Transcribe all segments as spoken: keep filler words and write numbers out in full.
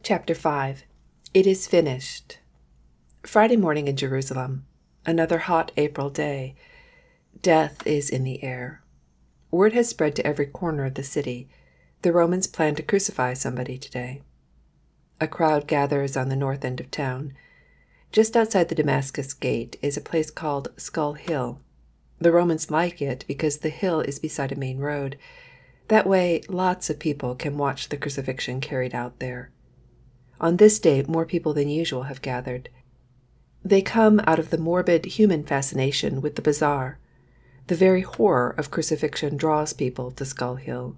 Chapter five. It is finished. Friday morning in Jerusalem. Another hot April day. Death is in the air. Word has spread to every corner of the city. The Romans plan to crucify somebody today. A crowd gathers on the north end of town. Just outside the Damascus Gate is a place called Skull Hill. The Romans like it because the hill is beside a main road. That way, lots of people can watch the crucifixion carried out there. On this day, more people than usual have gathered. They come out of the morbid human fascination with the bizarre. The very horror of crucifixion draws people to Skull Hill.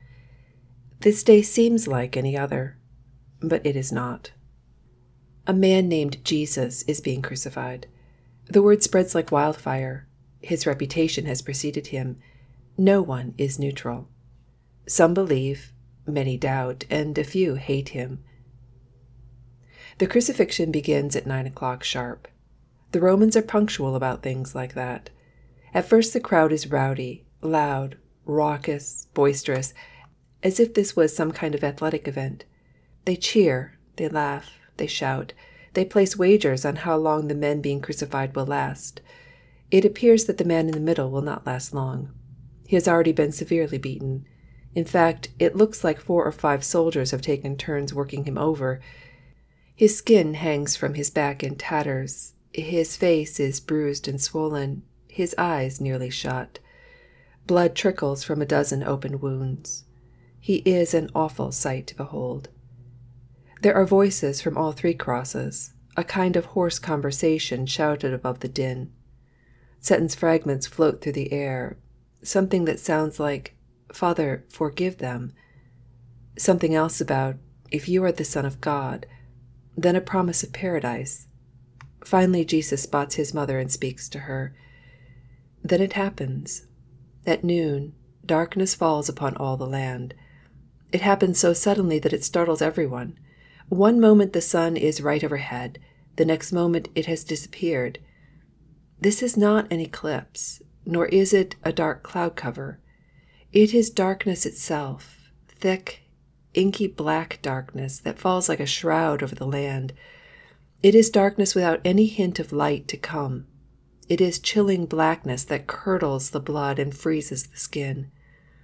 This day seems like any other, but it is not. A man named Jesus is being crucified. The word spreads like wildfire. His reputation has preceded him. No one is neutral. Some believe, many doubt, and a few hate him. The crucifixion begins at nine o'clock sharp. The Romans are punctual about things like that. At first the crowd is rowdy, loud, raucous, boisterous, as if this was some kind of athletic event. They cheer, they laugh, they shout, they place wagers on how long the men being crucified will last. It appears that the man in the middle will not last long. He has already been severely beaten. In fact, it looks like four or five soldiers have taken turns working him over. His skin hangs from his back in tatters. His face is bruised and swollen, his eyes nearly shut. Blood trickles from a dozen open wounds. He is an awful sight to behold. There are voices from all three crosses, a kind of hoarse conversation shouted above the din. Sentence fragments float through the air, something that sounds like, "Father, forgive them." Something else about, "If you are the Son of God," then a promise of paradise. Finally, Jesus spots his mother and speaks to her. Then it happens. At noon, darkness falls upon all the land. It happens so suddenly that it startles everyone. One moment the sun is right overhead, the next moment it has disappeared. This is not an eclipse, nor is it a dark cloud cover. It is darkness itself, thick, inky black darkness that falls like a shroud over the land. It is darkness without any hint of light to come. It is chilling blackness that curdles the blood and freezes the skin.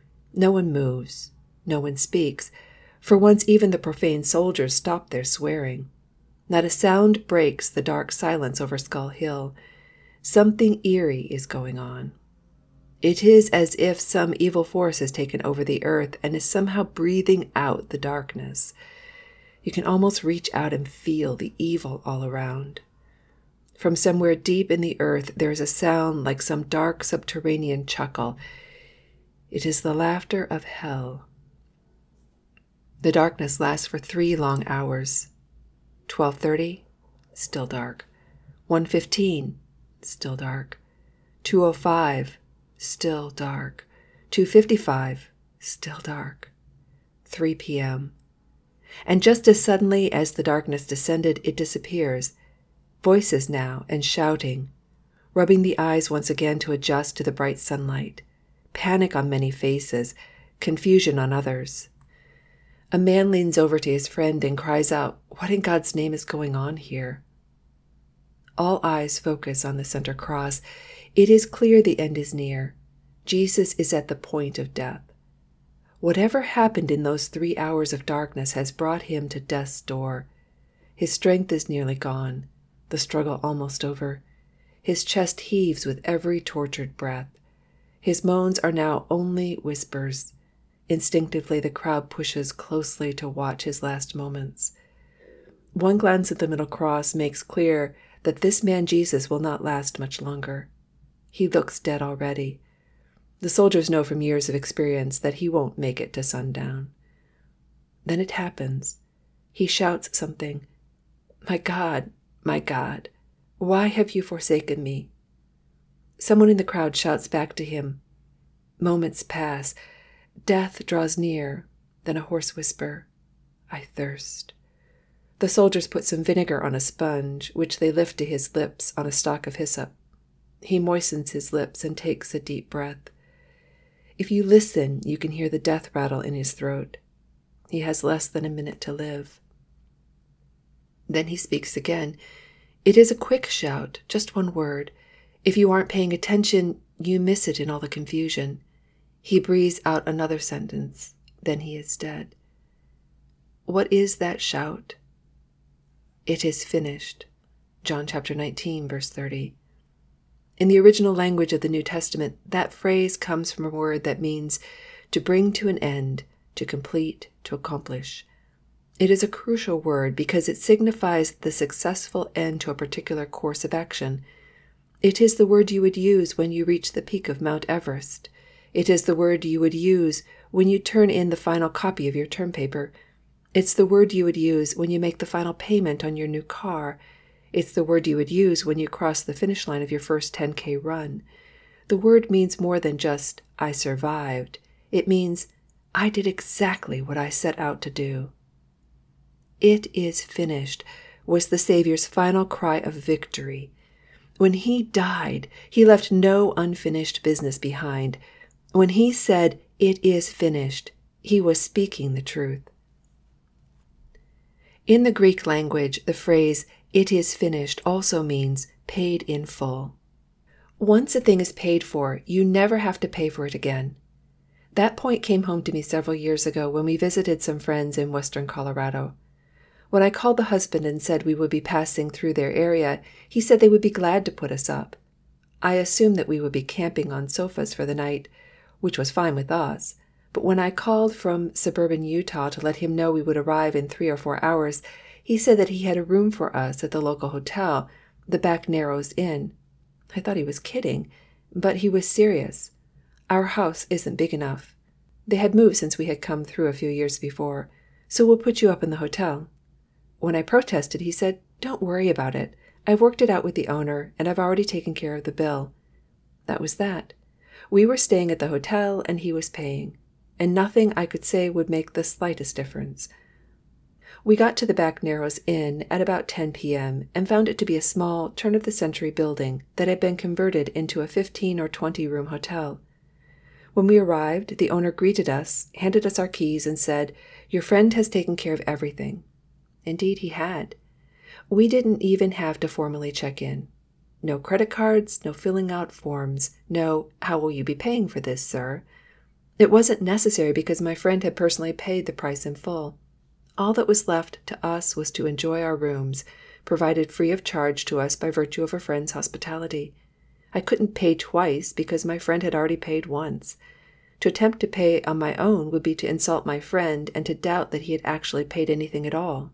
No one moves, no one speaks. For once even the profane soldiers stop their swearing. Not a sound breaks the dark silence over Skull Hill. Something eerie is going on. It is as if some evil force has taken over the earth and is somehow breathing out the darkness. You can almost reach out and feel the evil all around. From somewhere deep in the earth there is a sound like some dark subterranean chuckle. It is the laughter of hell. The darkness lasts for three long hours. twelve thirty, still dark. one fifteen, still dark. two oh five, still dark. two fifty-five, still dark. three p.m. And just as suddenly as the darkness descended, it disappears. Voices now and shouting, rubbing the eyes once again to adjust to the bright sunlight. Panic on many faces, confusion on others. A man leans over to his friend and cries out, "What in God's name is going on here?" All eyes focus on the center cross. It is clear the end is near. Jesus is at the point of death. Whatever happened in those three hours of darkness has brought him to death's door. His strength is nearly gone, the struggle almost over. His chest heaves with every tortured breath. His moans are now only whispers. Instinctively, the crowd pushes closely to watch his last moments. One glance at the middle cross makes clear that this man Jesus will not last much longer. He looks dead already. The soldiers know from years of experience that he won't make it to sundown. Then it happens. He shouts something. "My God, my God, why have you forsaken me?" Someone in the crowd shouts back to him. Moments pass. Death draws near. Then a hoarse whisper, "I thirst." The soldiers put some vinegar on a sponge, which they lift to his lips on a stalk of hyssop. He moistens his lips and takes a deep breath. If you listen, you can hear the death rattle in his throat. He has less than a minute to live. Then he speaks again. It is a quick shout, just one word. If you aren't paying attention, you miss it in all the confusion. He breathes out another sentence. Then he is dead. What is that shout? It is finished. John chapter nineteen, verse thirty. In the original language of the New Testament, that phrase comes from a word that means to bring to an end, to complete, to accomplish. It is a crucial word because it signifies the successful end to a particular course of action. It is the word you would use when you reach the peak of Mount Everest. It is the word you would use when you turn in the final copy of your term paper. It's the word you would use when you make the final payment on your new car. It's the word you would use when you cross the finish line of your first ten K run. The word means more than just, I survived. It means, I did exactly what I set out to do. It is finished was the Savior's final cry of victory. When he died, he left no unfinished business behind. When he said, it is finished, he was speaking the truth. In the Greek language, the phrase, it is finished, also means paid in full. Once a thing is paid for, you never have to pay for it again. That point came home to me several years ago when we visited some friends in western Colorado. When I called the husband and said we would be passing through their area, he said they would be glad to put us up. I assumed that we would be camping on sofas for the night, which was fine with us. But when I called from suburban Utah to let him know we would arrive in three or four hours, he said that he had a room for us at the local hotel, the Back Narrows Inn. I thought he was kidding, but he was serious. Our house isn't big enough. They had moved since we had come through a few years before, so we'll put you up in the hotel. When I protested, he said, don't worry about it. I've worked it out with the owner, and I've already taken care of the bill. That was that. We were staying at the hotel, and he was paying, and nothing I could say would make the slightest difference. We got to the Back Narrows Inn at about ten p.m. and found it to be a small, turn-of-the-century building that had been converted into a fifteen or twenty-room hotel. When we arrived, the owner greeted us, handed us our keys, and said, your friend has taken care of everything. Indeed, he had. We didn't even have to formally check in. No credit cards, no filling out forms, no, how will you be paying for this, sir? It wasn't necessary because my friend had personally paid the price in full. All that was left to us was to enjoy our rooms, provided free of charge to us by virtue of a friend's hospitality. I couldn't pay twice because my friend had already paid once. To attempt to pay on my own would be to insult my friend and to doubt that he had actually paid anything at all.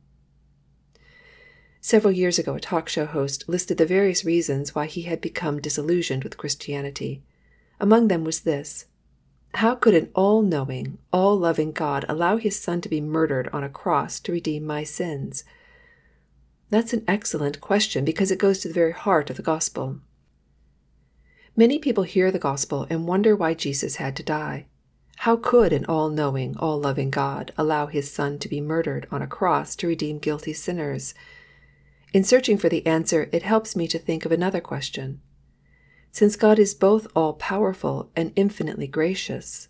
Several years ago, a talk show host listed the various reasons why he had become disillusioned with Christianity. Among them was this: how could an all-knowing, all-loving God allow his Son to be murdered on a cross to redeem my sins? That's an excellent question because it goes to the very heart of the gospel. Many people hear the gospel and wonder why Jesus had to die. How could an all-knowing, all-loving God allow his Son to be murdered on a cross to redeem guilty sinners? In searching for the answer, it helps me to think of another question. Since God is both all-powerful and infinitely gracious,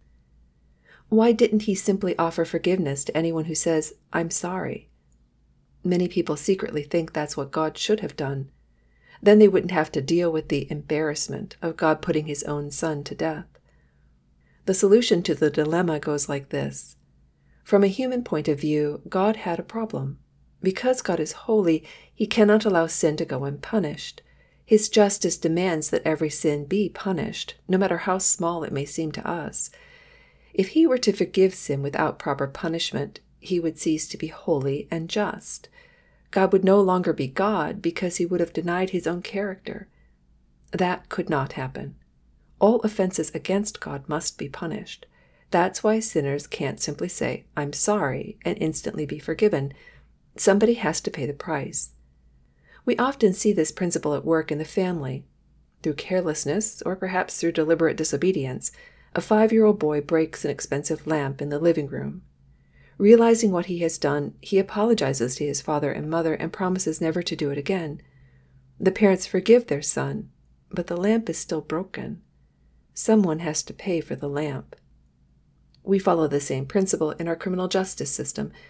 why didn't he simply offer forgiveness to anyone who says, I'm sorry? Many people secretly think that's what God should have done. Then they wouldn't have to deal with the embarrassment of God putting his own Son to death. The solution to the dilemma goes like this. From a human point of view, God had a problem. Because God is holy, he cannot allow sin to go unpunished. His justice demands that every sin be punished, no matter how small it may seem to us. If he were to forgive sin without proper punishment, he would cease to be holy and just. God would no longer be God because he would have denied his own character. That could not happen. All offenses against God must be punished. That's why sinners can't simply say, I'm sorry, and instantly be forgiven. Somebody has to pay the price. We often see this principle at work in the family. Through carelessness, or perhaps through deliberate disobedience, a five-year-old boy breaks an expensive lamp in the living room. Realizing what he has done, he apologizes to his father and mother and promises never to do it again. The parents forgive their son, but the lamp is still broken. Someone has to pay for the lamp. We follow the same principle in our criminal justice system.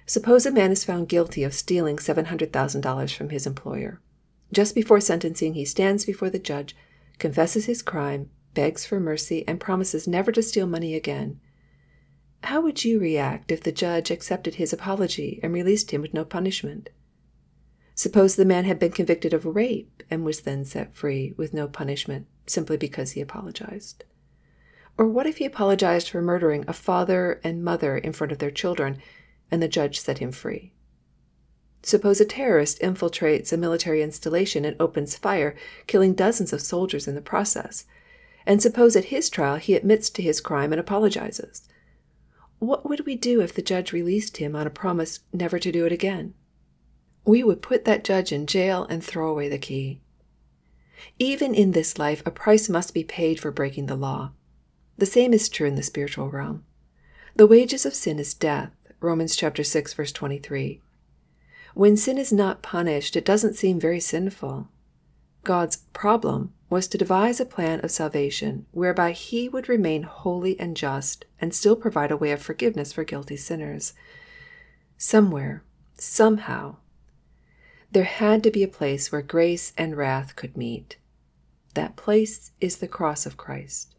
Suppose a man is found guilty of stealing seven hundred thousand dollars from his employer. Just before sentencing, he stands before the judge, confesses his crime, begs for mercy, and promises never to steal money again. How would you react if the judge accepted his apology and released him with no punishment? Suppose the man had been convicted of rape and was then set free with no punishment simply because he apologized. Or what if he apologized for murdering a father and mother in front of their children and the judge set him free? Suppose a terrorist infiltrates a military installation and opens fire, killing dozens of soldiers in the process. And suppose at his trial he admits to his crime and apologizes. What would we do if the judge released him on a promise never to do it again? We would put that judge in jail and throw away the key. Even in this life, a price must be paid for breaking the law. The same is true in the spiritual realm. The wages of sin is death, Romans chapter six, verse twenty-three. When sin is not punished, it doesn't seem very sinful. God's problem was to devise a plan of salvation whereby he would remain holy and just and still provide a way of forgiveness for guilty sinners. Somewhere, somehow, there had to be a place where grace and wrath could meet. That place is the cross of Christ.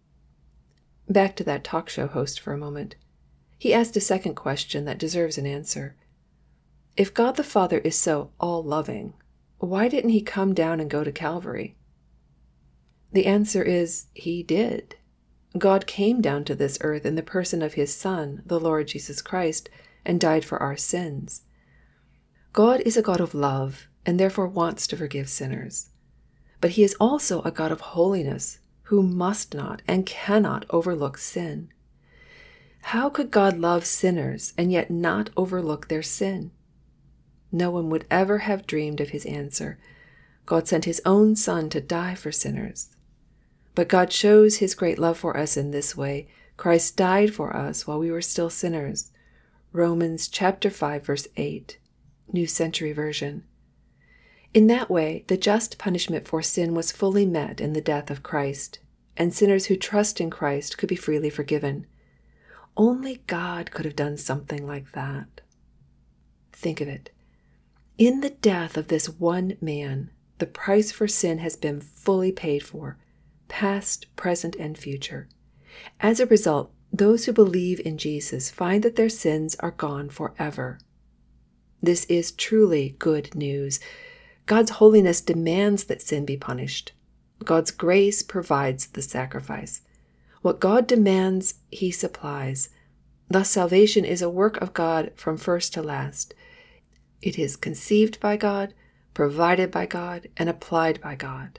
Back to that talk show host for a moment. He asked a second question that deserves an answer. If God the Father is so all-loving, why didn't he come down and go to Calvary? The answer is, he did. God came down to this earth in the person of his Son, the Lord Jesus Christ, and died for our sins. God is a God of love and therefore wants to forgive sinners. But he is also a God of holiness who must not and cannot overlook sin. How could God love sinners and yet not overlook their sin? No one would ever have dreamed of his answer. God sent his own Son to die for sinners. But God shows his great love for us in this way. Christ died for us while we were still sinners. Romans chapter five, verse eight, New Century Version. In that way, the just punishment for sin was fully met in the death of Christ, and sinners who trust in Christ could be freely forgiven. Only God could have done something like that. Think of it. In the death of this one man, the price for sin has been fully paid for, past, present, and future. As a result, those who believe in Jesus find that their sins are gone forever. This is truly good news. God's holiness demands that sin be punished. God's grace provides the sacrifice. What God demands, he supplies. Thus, salvation is a work of God from first to last. It is conceived by God, provided by God, and applied by God.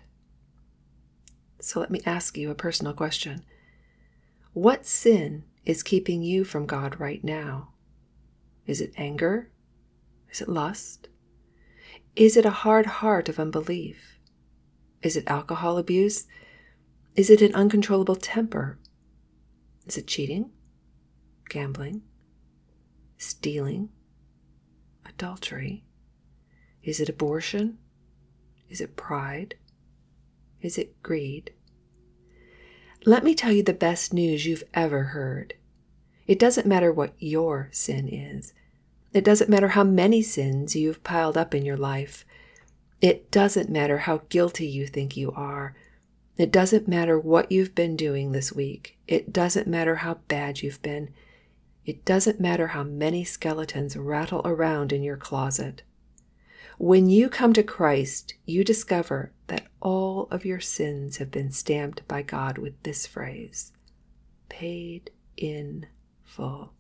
So let me ask you a personal question. What sin is keeping you from God right now? Is it anger? Is it lust? Is it a hard heart of unbelief? Is it alcohol abuse? Is it an uncontrollable temper? Is it cheating? Gambling? Stealing? Adultery? Is it abortion? Is it pride? Is it greed? Let me tell you the best news you've ever heard. It doesn't matter what your sin is. It doesn't matter how many sins you've piled up in your life. It doesn't matter how guilty you think you are. It doesn't matter what you've been doing this week. It doesn't matter how bad you've been. It doesn't matter how many skeletons rattle around in your closet. When you come to Christ, you discover that all of your sins have been stamped by God with this phrase, paid in full.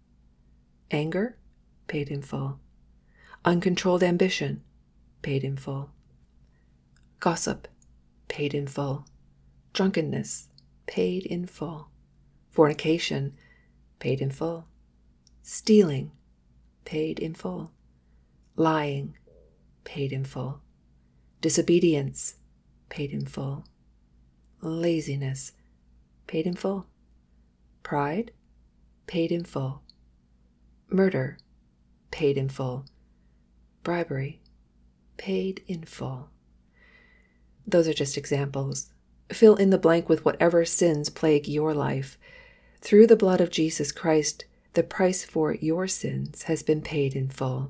Anger? Paid in full. Uncontrolled ambition? Paid in full. Gossip? Paid in full. Drunkenness? Paid in full. Fornication? Paid in full. Stealing? Paid in full. Lying? Paid in full. Disobedience? Paid in full. Laziness? Paid in full. Pride? Paid in full. Murder? Paid in full. Bribery? Paid in full. Those are just examples. Fill in the blank with whatever sins plague your life. Through the blood of Jesus Christ, the price for your sins has been paid in full.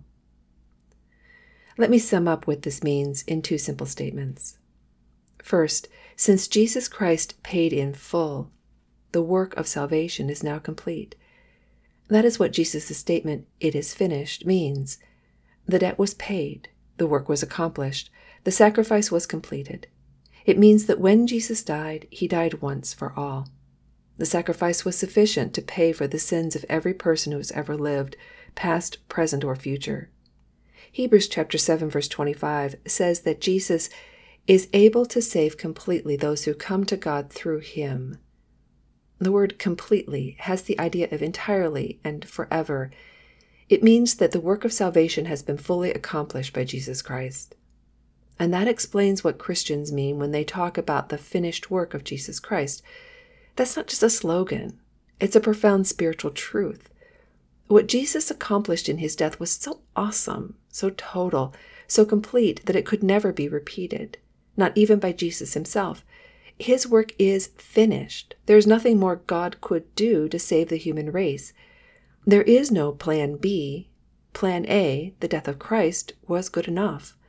Let me sum up what this means in two simple statements. First, since Jesus Christ paid in full, the work of salvation is now complete. That is what Jesus' statement, "It is finished," means. The debt was paid, the work was accomplished, the sacrifice was completed. It means that when Jesus died, he died once for all. The sacrifice was sufficient to pay for the sins of every person who has ever lived, past, present, or future. Hebrews chapter seven verse twenty-five says that Jesus is able to save completely those who come to God through him. The word completely has the idea of entirely and forever. It means that the work of salvation has been fully accomplished by Jesus Christ. And that explains what Christians mean when they talk about the finished work of Jesus Christ. That's not just a slogan. It's a profound spiritual truth. What Jesus accomplished in his death was so awesome, so total, so complete that it could never be repeated, not even by Jesus himself. His work is finished. There is nothing more God could do to save the human race. There is no plan B. Plan A, the death of Christ, was good enough.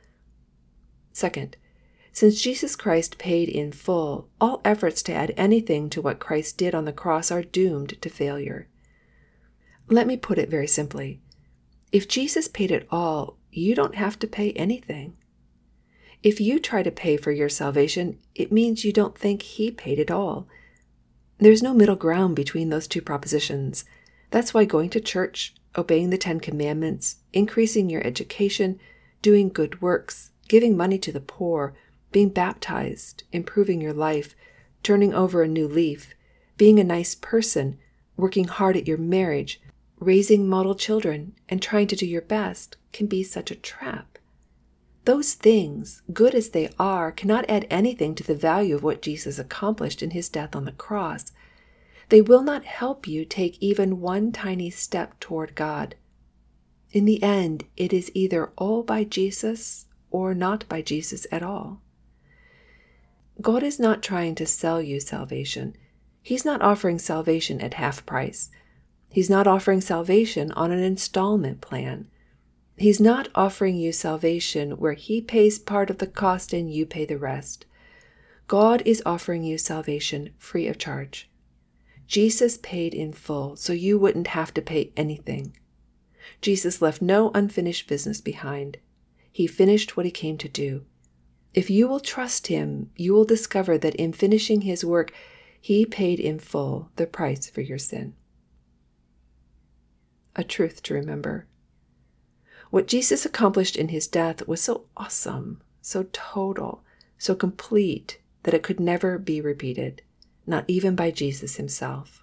Second, since Jesus Christ paid in full, all efforts to add anything to what Christ did on the cross are doomed to failure. Let me put it very simply. If Jesus paid it all, you don't have to pay anything. If you try to pay for your salvation, it means you don't think he paid it all. There's no middle ground between those two propositions. That's why going to church, obeying the Ten Commandments, increasing your education, doing good works, giving money to the poor, being baptized, improving your life, turning over a new leaf, being a nice person, working hard at your marriage, raising model children, and trying to do your best can be such a trap. Those things, good as they are, cannot add anything to the value of what Jesus accomplished in his death on the cross. They will not help you take even one tiny step toward God. In the end, it is either all by Jesus or not by Jesus at all. God is not trying to sell you salvation. He's not offering salvation at half price. He's not offering salvation on an installment plan. He's not offering you salvation where he pays part of the cost and you pay the rest. God is offering you salvation free of charge. Jesus paid in full, so you wouldn't have to pay anything. Jesus left no unfinished business behind. He finished what he came to do. If you will trust him, you will discover that in finishing his work, he paid in full the price for your sin. A truth to remember. What Jesus accomplished in his death was so awesome, so total, so complete that it could never be repeated, not even by Jesus himself.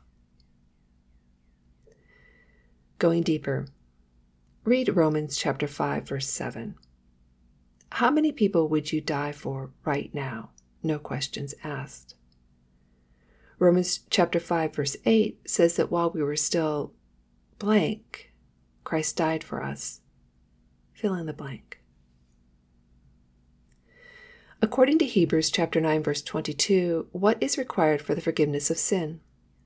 Going deeper, read Romans chapter five, verse seven. How many people would you die for right now? No questions asked. Romans chapter five, verse eight says that while we were still blank, Christ died for us. Fill in the blank. According to Hebrews chapter nine, verse twenty-two, what is required for the forgiveness of sin?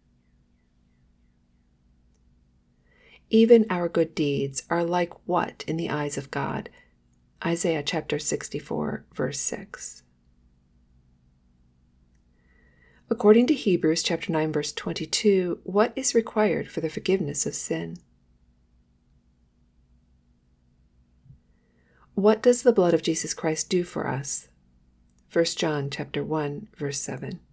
Even our good deeds are like what in the eyes of God? Isaiah chapter sixty-four, verse six. According to Hebrews chapter nine, verse twenty-two, what is required for the forgiveness of sin? What does the blood of Jesus Christ do for us? First John chapter one, verse seven.